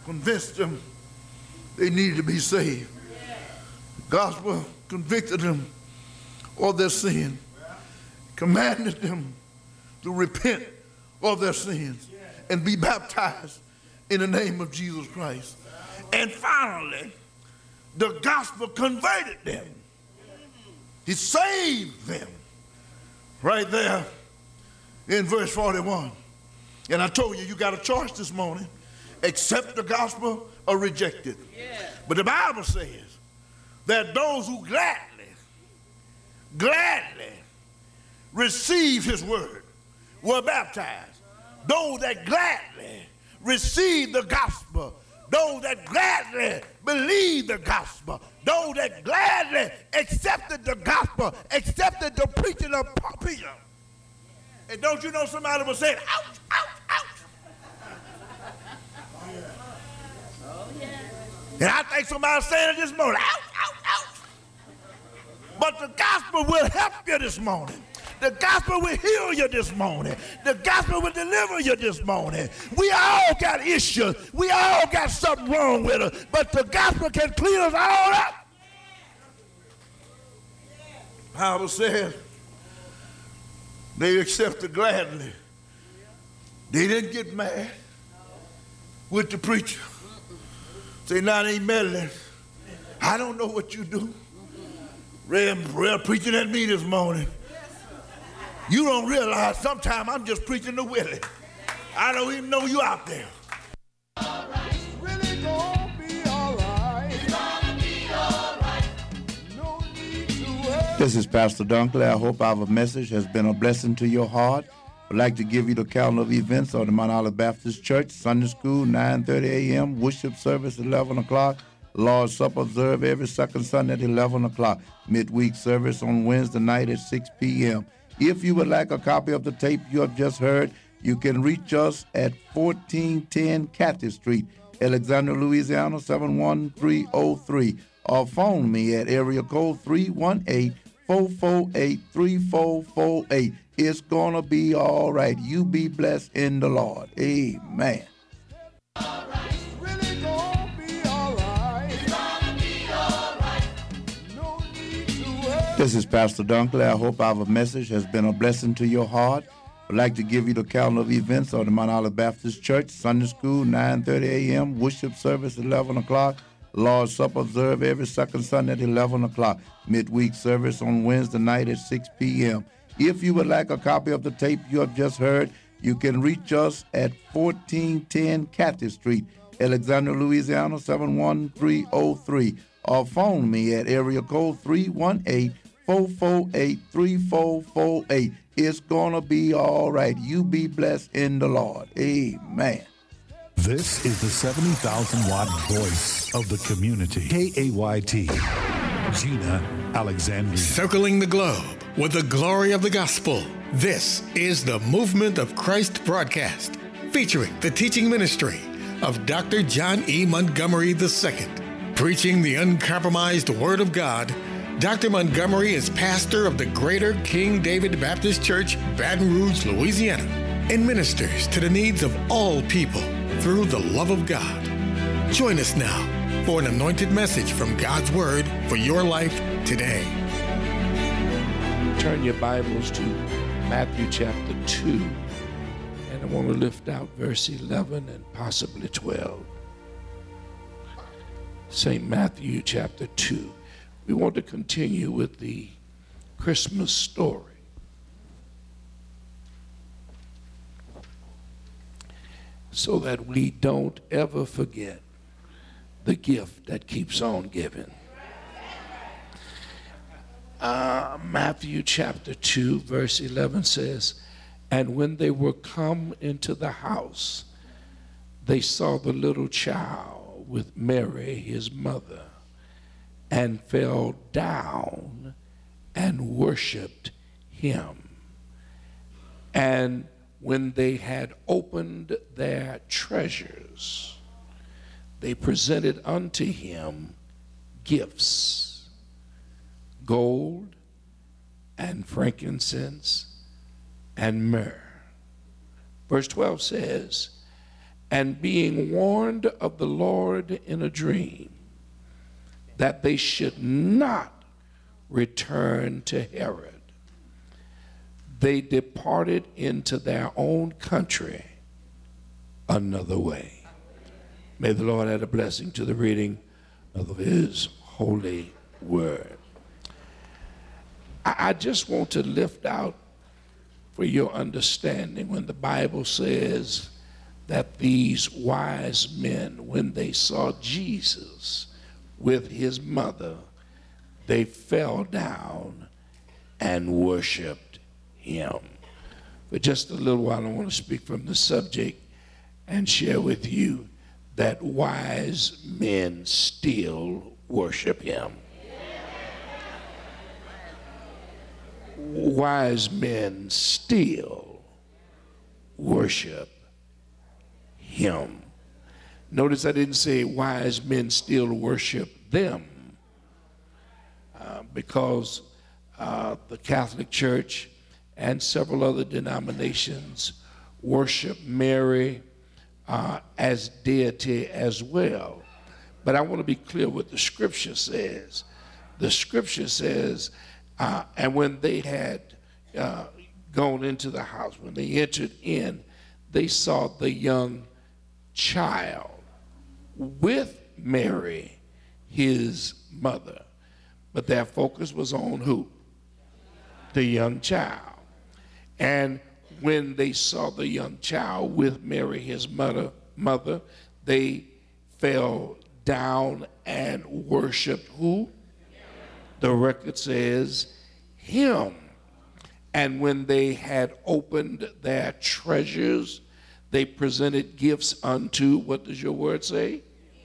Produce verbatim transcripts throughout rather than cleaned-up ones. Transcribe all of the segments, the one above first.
convinced them they needed to be saved. The gospel convicted them of their sin, commanded them to repent of their sins and be baptized in the name of Jesus Christ. And finally, the gospel converted them. He saved them. Right there in verse forty-one. And I told you, you got a choice this morning. Accept the gospel or reject it. Yeah. But the Bible says that those who gladly, gladly receive his word were baptized. Those that gladly receive the gospel, those that gladly believe the gospel, those that gladly accepted the gospel, accepted the preaching of Peter. And don't you know somebody was saying, ouch, ouch, ouch. Oh, yeah. And I think somebody's saying it this morning, ouch, ouch, ouch. But the gospel will help you this morning. The gospel will heal you this morning. The gospel will deliver you this morning. We all got issues. We all got something wrong with us. But the gospel can clean us all up. The Bible says they accepted gladly. They didn't get mad with the preacher. Say, now they ain't meddling. I don't know what you do. Real, real preaching at me this morning. You don't realize sometimes I'm just preaching to Willie. I don't even know you out there. All right. It's really gonna be all right. It's gonna be all right. No need to worry. This is Pastor Dunkley. I hope our message has been a blessing to your heart. I'd like to give you the calendar of events of the Mount Olive Baptist Church. Sunday school, nine thirty a.m. Worship service, eleven o'clock. Lord's Supper observed every second Sunday at eleven o'clock. Midweek service on Wednesday night at six p.m. If you would like a copy of the tape you have just heard, you can reach us at fourteen ten Cathy Street, Alexandria, Louisiana, seven one three oh three, or phone me at area code three one eight, four four eight, three four four eight. It's gonna be all right. You be blessed in the Lord. Amen. All right. It's really gonna be all right. It's gonna be all right. No need to worry. This is Pastor Dunkley. I hope our message has been a blessing to your heart. I'd like to give you the calendar of events of the Mount Olive Baptist Church. Sunday school, nine thirty a.m. Worship service, eleven o'clock. Lord's Supper observed every second Sunday at eleven o'clock. Midweek service on Wednesday night at six p.m. If you would like a copy of the tape you have just heard, you can reach us at fourteen ten Cathy Street, Alexandria, Louisiana, seven one three oh three, or phone me at area code three one eight, four four eight, three four four eight. It's gonna be all right. You be blessed in the Lord. Amen. This is the seventy thousand watt voice of the community. K A Y T, Gina Alexandria. Circling the globe with the glory of the gospel. This is the Movement of Christ broadcast, featuring the teaching ministry of Doctor John E. Montgomery the Second. Preaching the uncompromised Word of God, Doctor Montgomery is pastor of the Greater King David Baptist Church, Baton Rouge, Louisiana, and ministers to the needs of all people through the love of God. Join us now for an anointed message from God's Word for your life today. Turn your Bibles to Matthew chapter two, and I want to lift out verse eleven and possibly twelve. Saint Matthew chapter two. We want to continue with the Christmas story. So that we don't ever forget the gift that keeps on giving. Uh, Matthew chapter two, verse eleven says, and when they were come into the house, they saw the little child with Mary, his mother, and fell down and worshiped him. And when they had opened their treasures, they presented unto him gifts, gold and frankincense and myrrh. Verse twelve says, And being warned of the Lord in a dream, that they should not return to Herod, they departed into their own country another way. May the Lord add a blessing to the reading of his holy word. I, I just want to lift out for your understanding when the Bible says that these wise men, when they saw Jesus with his mother, they fell down and worshiped him. For just a little while, I want to speak from the subject and share with you that wise men still worship him. Wise men still worship him. Notice I didn't say wise men still worship them, uh, because uh, the Catholic Church and several other denominations worship Mary uh, as deity as well. But I want to be clear what the scripture says. The scripture says, uh, and when they had uh, gone into the house, when they entered in, they saw the young child with Mary, his mother. But their focus was on who? The young child. And when they saw the young child with Mary, his mother, mother, they fell down and worshiped who? The record says him. And when they had opened their treasures, they presented gifts unto, what does your word say?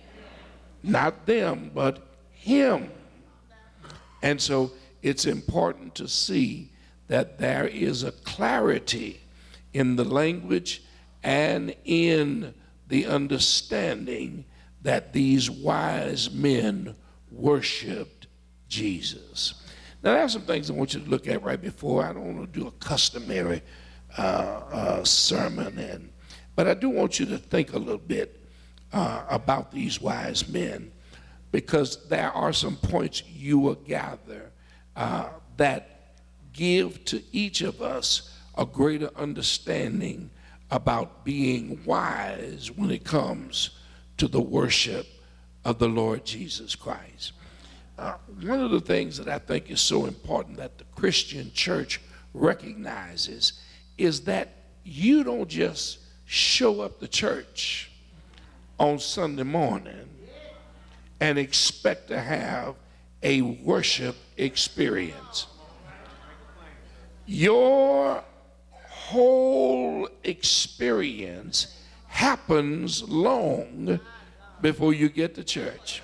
Not them, but him. And so it's important to see that there is a clarity in the language and in the understanding that these wise men worshiped Jesus. Now, there are some things I want you to look at right before. I don't want to do a customary uh, uh, sermon, and but I do want you to think a little bit uh, about these wise men, because there are some points you will gather uh, that give to each of us a greater understanding about being wise when it comes to the worship of the Lord Jesus Christ. Uh, one of the things that I think is so important that the Christian church recognizes is that you don't just show up to church on Sunday morning and expect to have a worship experience. Your whole experience happens long before you get to church.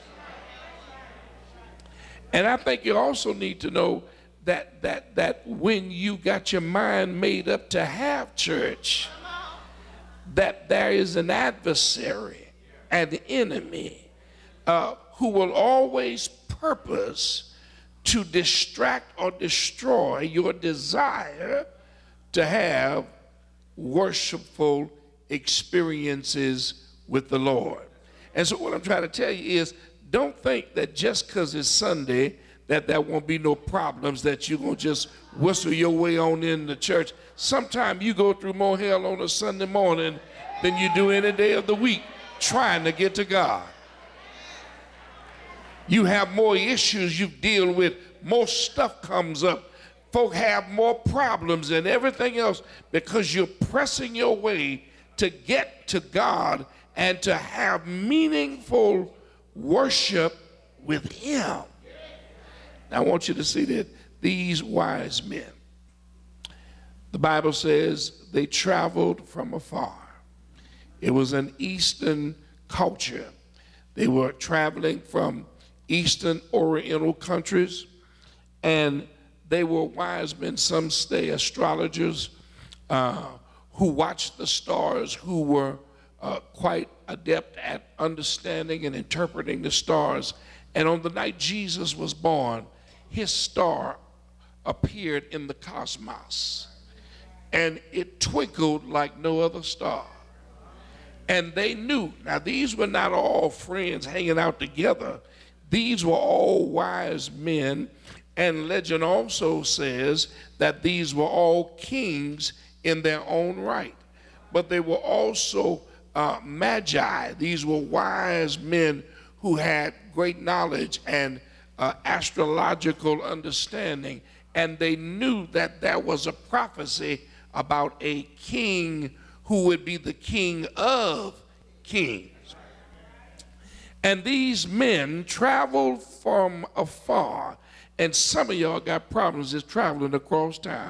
And I think you also need to know that that that when you got your mind made up to have church, that there is an adversary, an enemy, uh, who will always purpose to distract or destroy your desire to have worshipful experiences with the Lord. And so what I'm trying to tell you is, don't think that just because it's Sunday that there won't be no problems, that you're going to just whistle your way on in the church. Sometimes you go through more hell on a Sunday morning than you do any day of the week trying to get to God. You have more issues you deal with, more stuff comes up. Folk have more problems and everything else because you're pressing your way to get to God and to have meaningful worship with him. Now I want you to see that these wise men, the Bible says they traveled from afar. It was an Eastern culture. They were traveling from Eastern Oriental countries, and they were wise men, some say astrologers, uh, who watched the stars, who were uh, quite adept at understanding and interpreting the stars. And on the night Jesus was born, his star appeared in the cosmos, and it twinkled like no other star. And they knew. Now, these were not all friends hanging out together. These were all wise men. And legend also says that these were all kings in their own right. But they were also uh, magi. These were wise men who had great knowledge and uh, astrological understanding. And they knew that there was a prophecy about a king who would be the king of kings. And these men traveled from afar. And some of y'all got problems just traveling across town.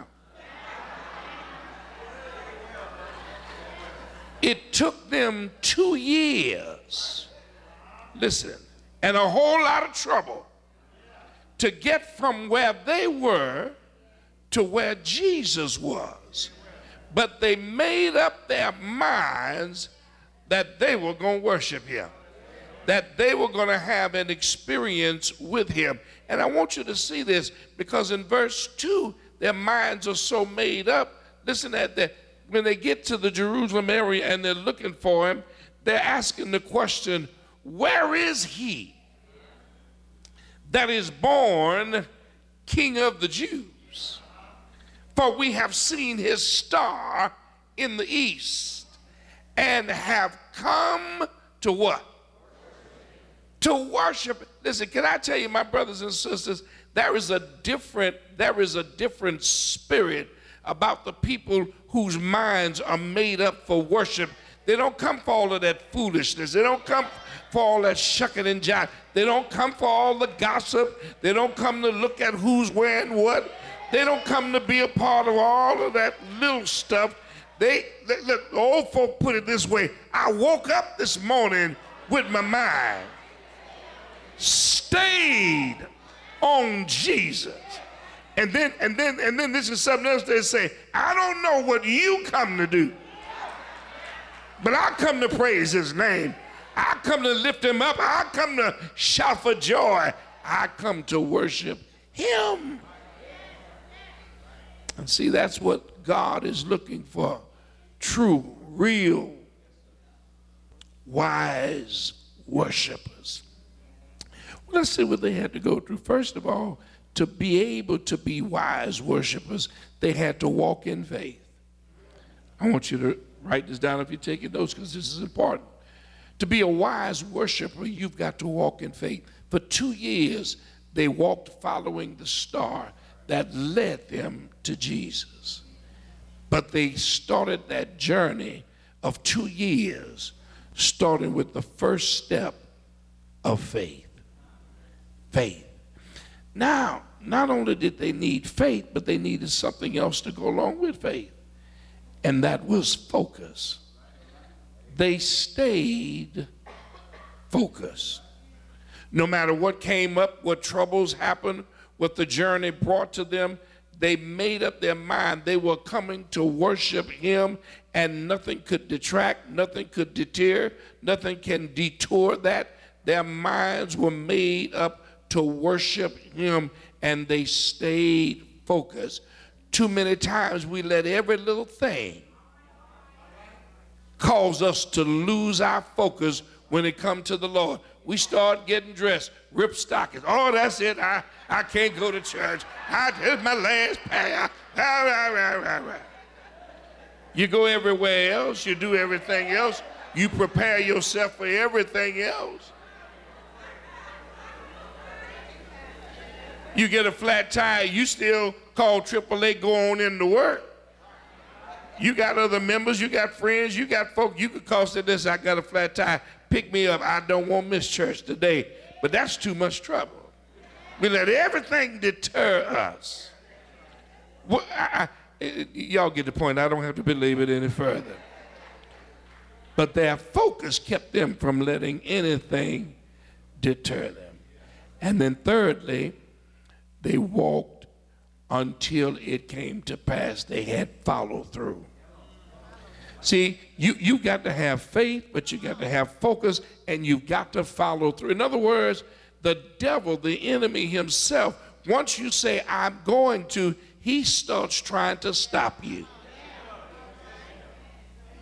It took them two years, listen, and a whole lot of trouble to get from where they were to where Jesus was. But they made up their minds that they were going to worship him, that they were going to have an experience with him. And I want you to see this, because in verse two, their minds are so made up. Listen at that. When they get to the Jerusalem area and they're looking for him, they're asking the question, where is he that is born King of the Jews? For we have seen his star in the east and have come to what? To worship. Listen, can I tell you, my brothers and sisters, there is a different, there is a different spirit about the people whose minds are made up for worship. They don't come for all of that foolishness. They don't come for all that shucking and jiving. They don't come for all the gossip. They don't come to look at who's wearing what. They don't come to be a part of all of that little stuff. They, they look, the old folk put it this way: I woke up this morning with my mind stayed on Jesus. And then, and then, and then this is something else they say, I don't know what you come to do, but I come to praise his name. I come to lift him up. I come to shout for joy. I come to worship him. And see, that's what God is looking for. True, real, wise worshipers. Well, let's see what they had to go through. First of all, to be able to be wise worshipers, they had to walk in faith. I want you to write this down if you're taking notes, because this is important. To be a wise worshiper, you've got to walk in faith. For two years, they walked following the star that led them to Jesus. But they started that journey of two years, starting with the first step of faith. Faith. Now, not only did they need faith, but they needed something else to go along with faith, and that was focus. They stayed focused. No matter what came up, what troubles happened, what the journey brought to them, they made up their mind they were coming to worship him, and nothing could detract, nothing could deter, nothing can detour that. Their minds were made up to worship him, and they stayed focused. Too many times we let every little thing cause us to lose our focus when it comes to the Lord. We start getting dressed, rip stockings. Oh, that's it. I, I can't go to church. I, this is my last pay. You go everywhere else. You do everything else. You prepare yourself for everything else. You get a flat tire, you still call triple A, go on into work. You got other members, you got friends, you got folk, you could call say this, I got a flat tire, pick me up, I don't want to miss church today. But that's too much trouble. We let everything deter us. Well, I, I, y'all get the point, I don't have to belabor it any further. But their focus kept them from letting anything deter them. And then thirdly, they walked until it came to pass. They had followed through. See, you, you got to have faith, but you got to have focus, and you've got to follow through. In other words, the devil, the enemy himself, once you say, I'm going to, he starts trying to stop you.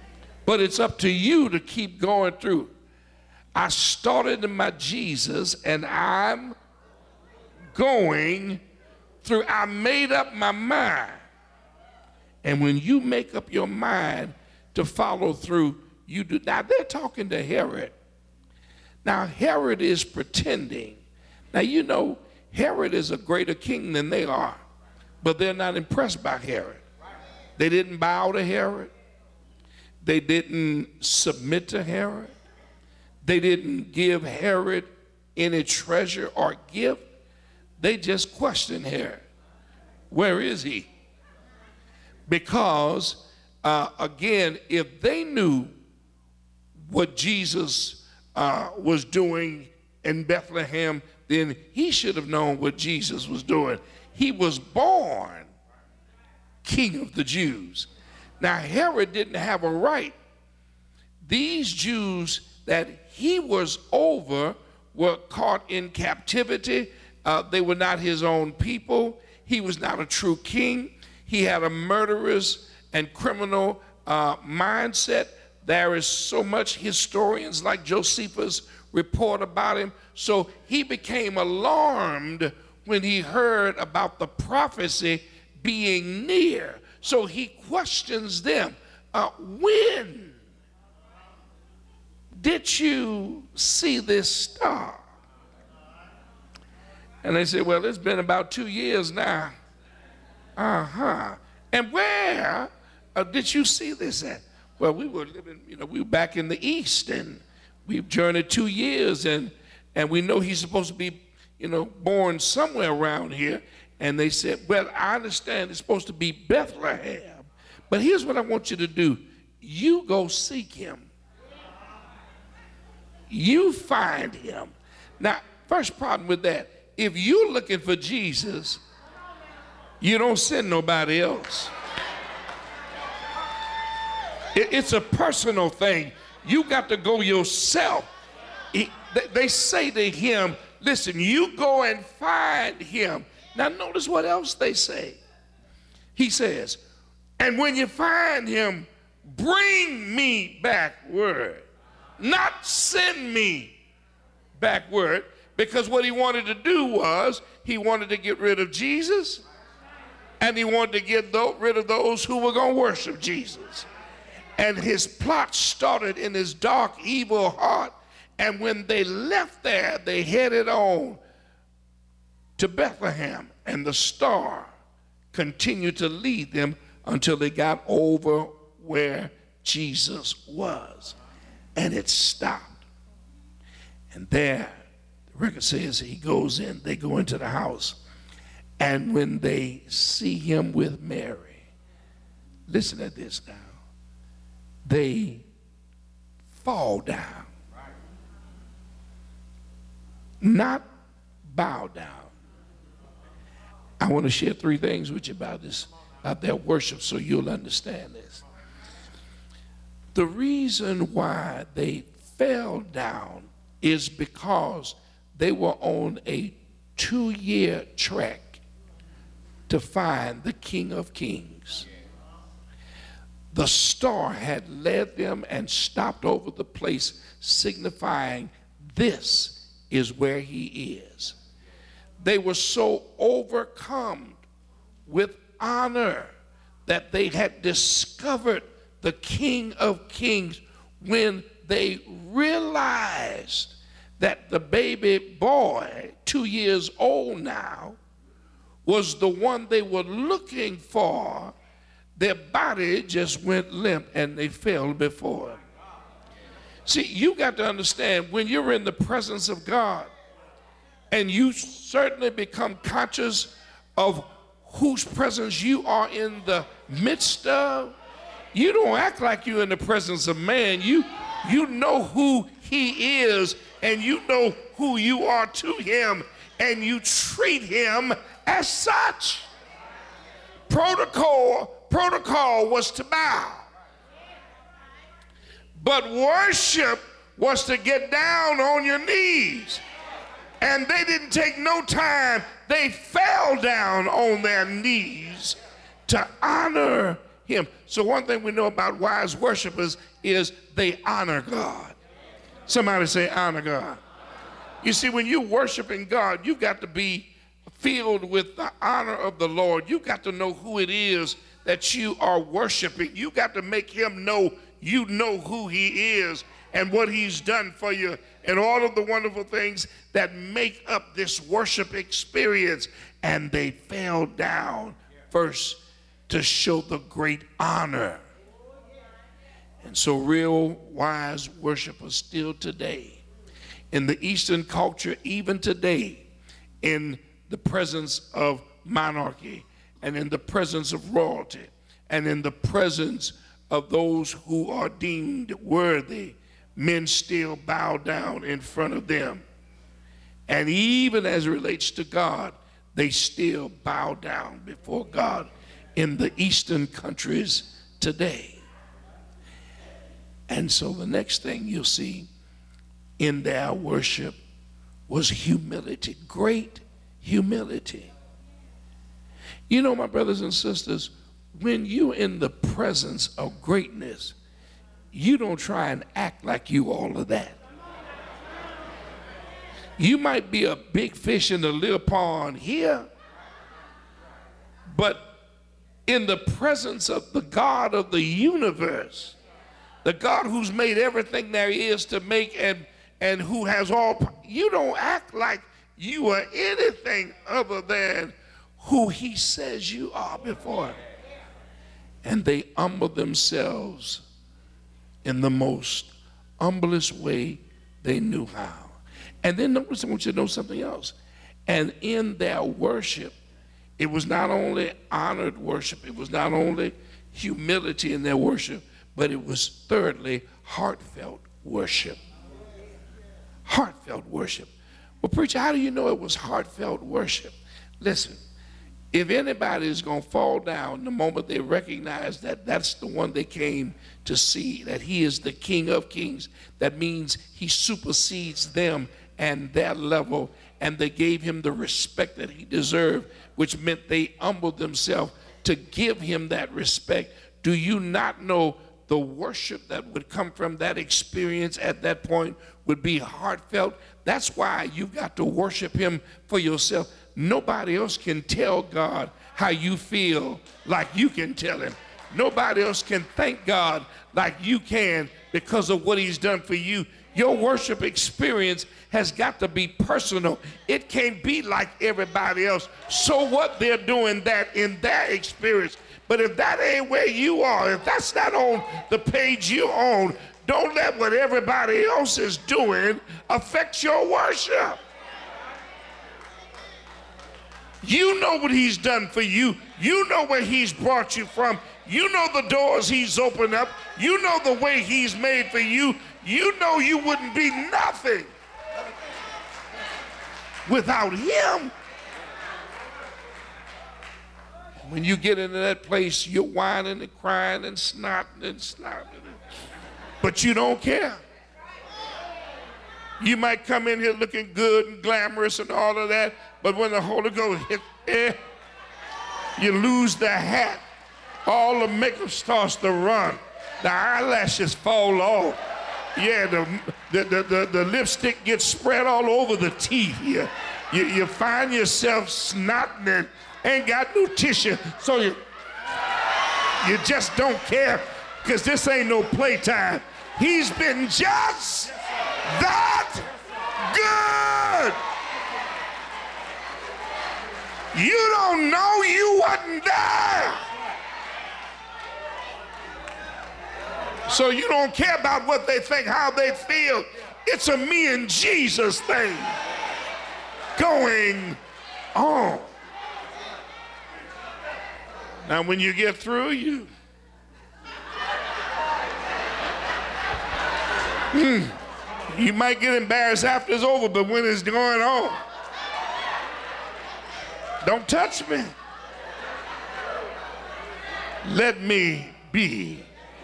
But it's up to you to keep going through. I started in my Jesus and I'm going through. I made up my mind. And when you make up your mind to follow through, you do. Now they're talking to Herod. Now Herod is pretending. Now you know Herod is a greater king than they are, but they're not impressed by Herod. They didn't bow to Herod. They didn't submit to Herod. They didn't give Herod any treasure or gift. They just questioned Herod. Where is he? Because, uh, again, if they knew what Jesus uh, was doing in Bethlehem, then he should have known what Jesus was doing. He was born King of the Jews. Now, Herod didn't have a right. These Jews that he was over were caught in captivity. Uh, they were not his own people. He was not a true king. He had a murderous and criminal uh, mindset. There is so much historians like Josephus report about him. So he became alarmed when he heard about the prophecy being near. So he questions them. Uh, when did you see this star? And they said, well, it's been about two years now. Uh-huh. And where uh, did you see this at? Well, we were living, you know, we were back in the East, and we've journeyed two years, and, and we know he's supposed to be, you know, born somewhere around here. And they said, well, I understand it's supposed to be Bethlehem, but here's what I want you to do. You go seek him. You find him. Now, first problem with that, if you're looking for Jesus, you don't send nobody else. It, it's a personal thing. You got to go yourself. He, they, they say to him, listen, you go and find him. Now notice what else they say. He says, and when you find him, bring me back word. Not send me back word, because what he wanted to do was he wanted to get rid of Jesus, and he wanted to get rid of those who were going to worship Jesus. And his plot started in his dark, evil heart. And when they left there, they headed on to Bethlehem. And the star continued to lead them until they got over where Jesus was. And it stopped. And there, the record says he goes in, they go into the house. And when they see him with Mary, listen to this now, they fall down. Not bow down. I want to share three things with you about this, about their worship, so you'll understand this. The reason why they fell down is because they were on a two-year trek to find the King of Kings. The star had led them and stopped over the place, signifying this is where he is. They were so overcome with honor that they had discovered the King of Kings when they realized that the baby boy, two years old now, was the one they were looking for. Their body just went limp and they fell before him. See, you got to understand, when you're in the presence of God and you certainly become conscious of whose presence you are in the midst of, you don't act like you're in the presence of man. You, you know who he is, and you know who you are to him, and you treat him as such. Protocol, protocol was to bow. But worship was to get down on your knees. And they didn't take no time. They fell down on their knees to honor him. So one thing we know about wise worshipers, is they honor God. Somebody say honor God. You see, when you're worshiping God, you've got to be filled with the honor of the Lord. You've got to know who it is that you are worshiping. You got to make him know you know who he is and what he's done for you and all of the wonderful things that make up this worship experience. And they fell down first to show the great honor. And so real wise worshipers still today, in the Eastern culture, even today, in the presence of monarchy and in the presence of royalty and in the presence of those who are deemed worthy, men still bow down in front of them. And even as it relates to God, they still bow down before God in the Eastern countries today. And so the next thing you'll see in their worship was humility, great humility. You know, my brothers and sisters, when you're in the presence of greatness, you don't try and act like you all of that. You might be a big fish in the little pond here, but in the presence of the God of the universe, the God who's made everything there is to make and, and who has all, you don't act like you are anything other than who he says you are before him. And they humble themselves in the most humblest way they knew how. And then notice, I want you to know something else. And in their worship, it was not only honored worship, it was not only humility in their worship, but it was thirdly heartfelt worship. Heartfelt worship. Well, preacher, how do you know it was heartfelt worship? Listen, if anybody is going to fall down the moment they recognize that that's the one they came to see, that he is the King of Kings, that means he supersedes them and their level, and they gave him the respect that he deserved, which meant they humbled themselves to give him that respect. Do you not know the worship that would come from that experience at that point would be heartfelt? That's why you've got to worship him for yourself. Nobody else can tell God how you feel like you can tell him. Nobody else can thank God like you can because of what he's done for you. Your worship experience has got to be personal. It can't be like everybody else. So what, they're doing that in their experience. But if that ain't where you are, if that's not on the page you're on, don't let what everybody else is doing affect your worship. You know what he's done for you. You know where he's brought you from. You know the doors he's opened up. You know the way he's made for you. You know you wouldn't be nothing without him. When you get into that place, you're whining and crying and snotting and snotting, but you don't care. You might come in here looking good and glamorous and all of that, but when the Holy Ghost hits, eh, you lose the hat. All the makeup starts to run. The eyelashes fall off. Yeah, the, the, the, the, the lipstick gets spread all over the teeth here. You, you find yourself snotting and ain't got no tissue, so you, you just don't care because this ain't no playtime. He's been just that good. You don't know, you wasn't there. So you don't care about what they think, how they feel. It's a me and Jesus thing going on. Now when you get through, you hmm, you might get embarrassed after it's over, but when it's going on, don't touch me. Let me be.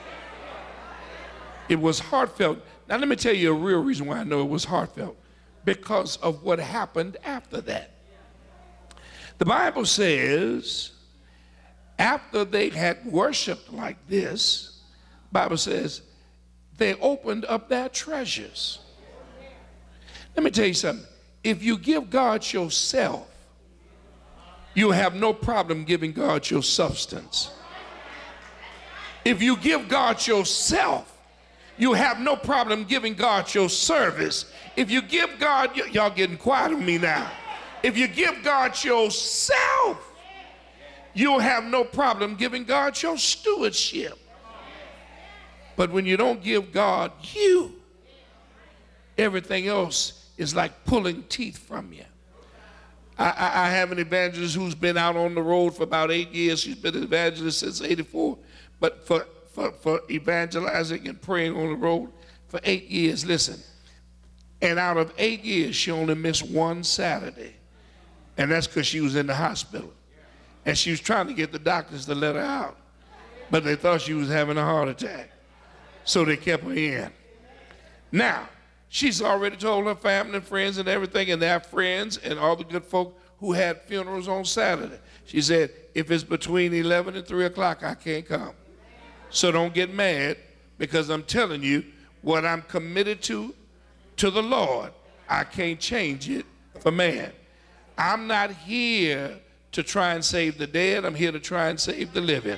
It was heartfelt. Now let me tell you a real reason why I know it was heartfelt. Because of what happened after that. The Bible says, after they had worshiped like this, the Bible says, they opened up their treasures. Let me tell you something. If you give God yourself, you have no problem giving God your substance. If you give God yourself, you have no problem giving God your service. If you give God, y- y'all getting quiet on me now. If you give God yourself, you'll have no problem giving God your stewardship. But when you don't give God you, everything else is like pulling teeth from you. I, I, I have an evangelist who's been out on the road for about eight years. She's been an evangelist since eighty-four. But for, for, for evangelizing and praying on the road for eight years, listen. And out of eight years, she only missed one Saturday. And that's because she was in the hospital. And she was trying to get the doctors to let her out. But they thought she was having a heart attack. So they kept her in. Now, she's already told her family and friends and everything, and their friends and all the good folk who had funerals on Saturday. She said, if it's between eleven and three o'clock, I can't come. So don't get mad, because I'm telling you what I'm committed to, to the Lord. I can't change it for man. I'm not here to try and save the dead. I'm here to try and save the living.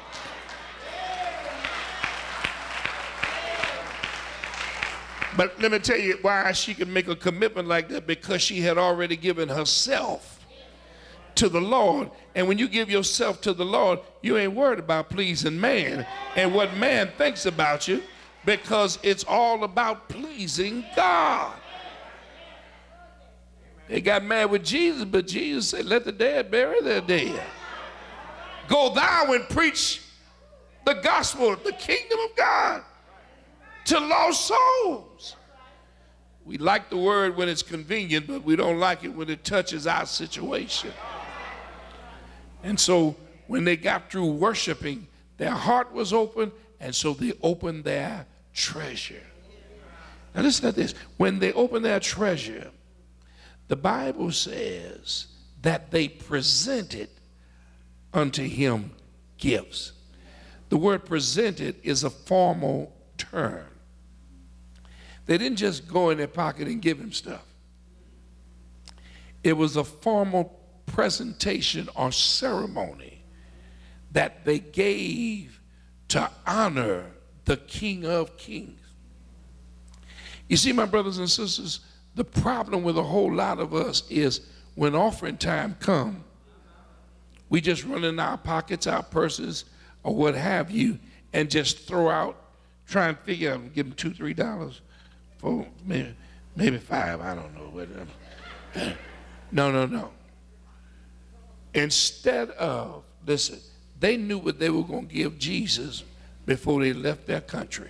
But let me tell you why she could make a commitment like that, because she had already given herself to the Lord. And when you give yourself to the Lord, you ain't worried about pleasing man and what man thinks about you, because it's all about pleasing God. They got mad with Jesus, but Jesus said, let the dead bury their dead. Go thou and preach the gospel, the kingdom of God, to lost souls. We like the word when it's convenient, but we don't like it when it touches our situation. And so when they got through worshiping, their heart was open, and so they opened their treasure. Now listen to this. When they opened their treasure, the Bible says that they presented unto him gifts. The word presented is a formal term. They didn't just go in their pocket and give him stuff. It was a formal presentation or ceremony that they gave to honor the King of Kings. You see, my brothers and sisters, the problem with a whole lot of us is when offering time comes, we just run in our pockets, our purses, or what have you, and just throw out, try and figure out, give them two, three dollars. For maybe, maybe five, I don't know. Whatever. No, no, no. Instead of, listen, they knew what they were going to give Jesus before they left their country.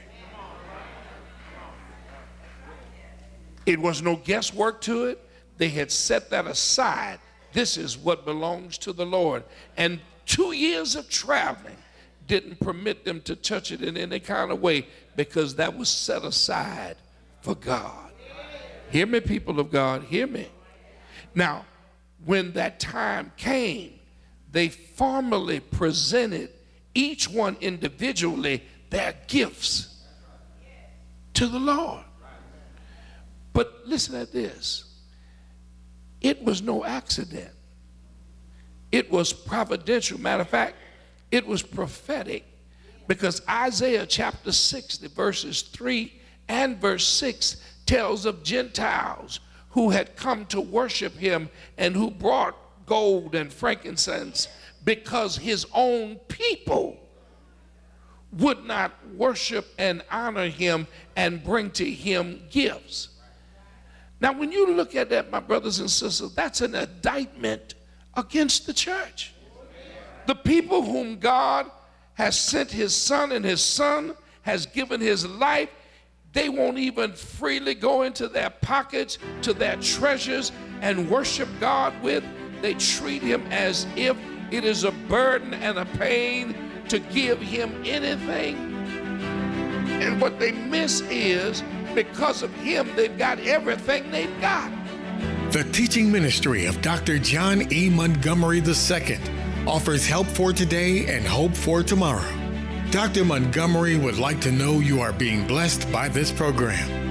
It was no guesswork to it. They had set that aside. This is what belongs to the Lord. And two years of traveling didn't permit them to touch it in any kind of way, because that was set aside for God. Hear me, people of God, hear me. Now, when that time came, they formally presented each one individually their gifts to the Lord. But listen at this. It was no accident. It was providential. Matter of fact, it was prophetic, because Isaiah chapter sixty, verses three and verse six tells of Gentiles who had come to worship him and who brought gold and frankincense, because his own people would not worship and honor him and bring to him gifts. Now, when you look at that, my brothers and sisters, that's an indictment against the church. The people whom God has sent his son, and his son has given his life, they won't even freely go into their pockets, to their treasures, and worship God with. They treat him as if it is a burden and a pain to give him anything. And what they miss is, because of him, they've got everything they've got. The teaching ministry of Doctor John E. Montgomery the Second offers help for today and hope for tomorrow. Doctor Montgomery would like to know you are being blessed by this program.